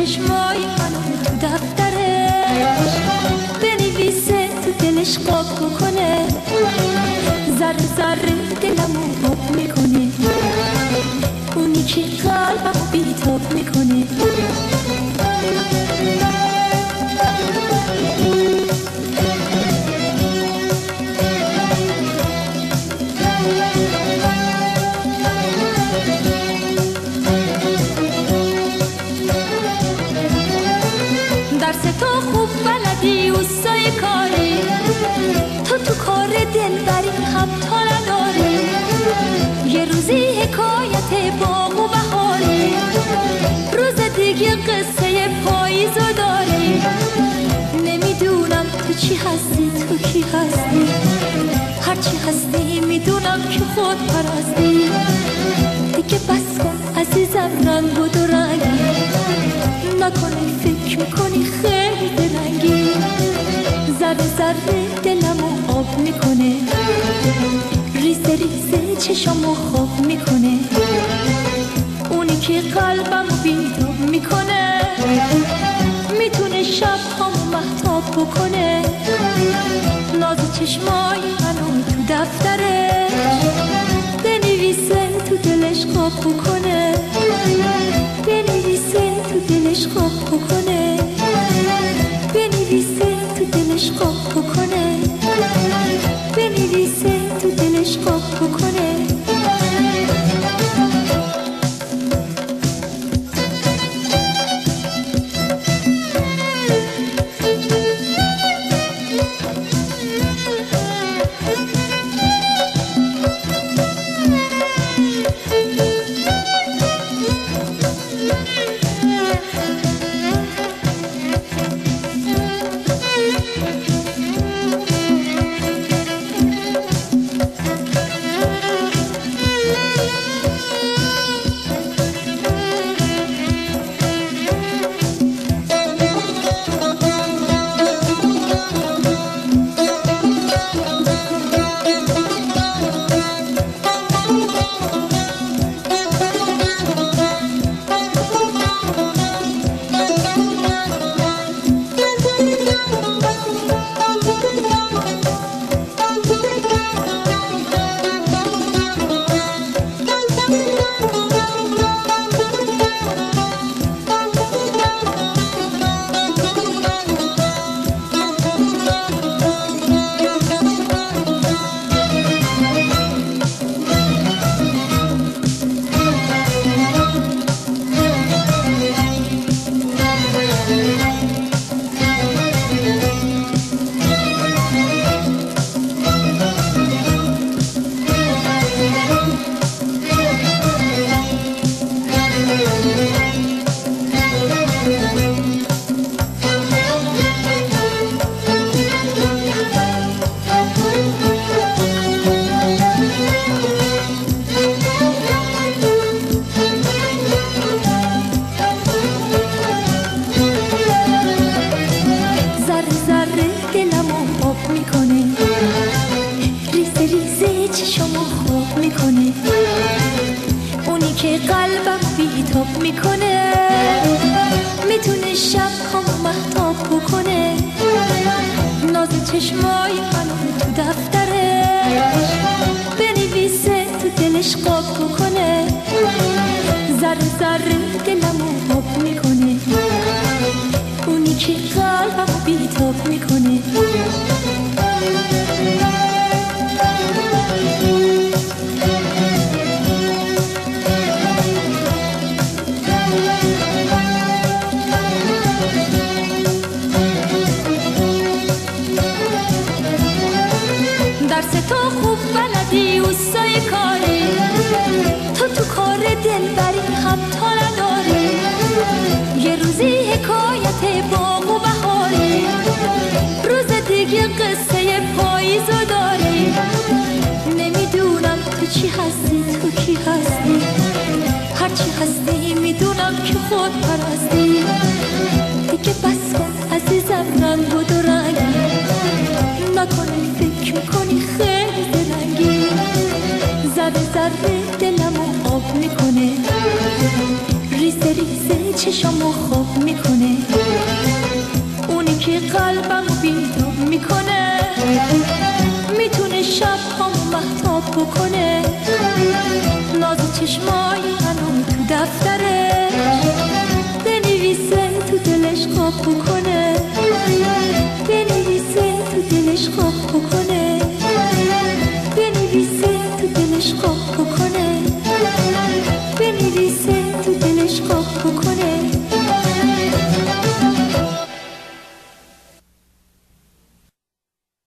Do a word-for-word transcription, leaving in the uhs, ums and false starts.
چشمای منو تو دفترش بنویسه، تو دلش قاب بکنه، ذره ذره دلمو آب میکنه، اونی که قلبمو بیتاب میکنه. اوستای کاری تو تو کار دلبری هم تا نداری، یه روزی حکایت باغ و بهاری، روز دیگه قصه پاییزو داری. نمیدونم تو چی هستی، تو کی هستی، هرچی هستی میدونم که خود پرستی. دیگه بس کن عزیزم رنگ و دو رنگی، نکنی فکر میکنی خیلی دلنگی، ذره ذره دلمو آب میکنه، ریزه ریزه چشمو خواب میکنه، اونی که قلبمو بیداب میکنه، میتونه شب همو مهتاب بکنه. ناز چشمای منو تو دفترش بنویسه، تو دلش خواب بکنه، بنویسه تو دلش خواب بکنه، بنویسه تو دلش خواب بکنه، بنویسه تو دلش خواب بکنه. ذره ذره دلمو آب میکنه، ریزه بریزه چشامو خواب میکنه، اونی که قلبم بیداب میکنه، میتونه شب هم مهتاب بکنه، ناز چشمای منو تو دفترش بنویسه تو دلش خواب بکنه، بنویسه تو دلش خواب بکنه، بنویسه تو دلش خواب بکنه، بنویسه تو دلش خواب بکنه.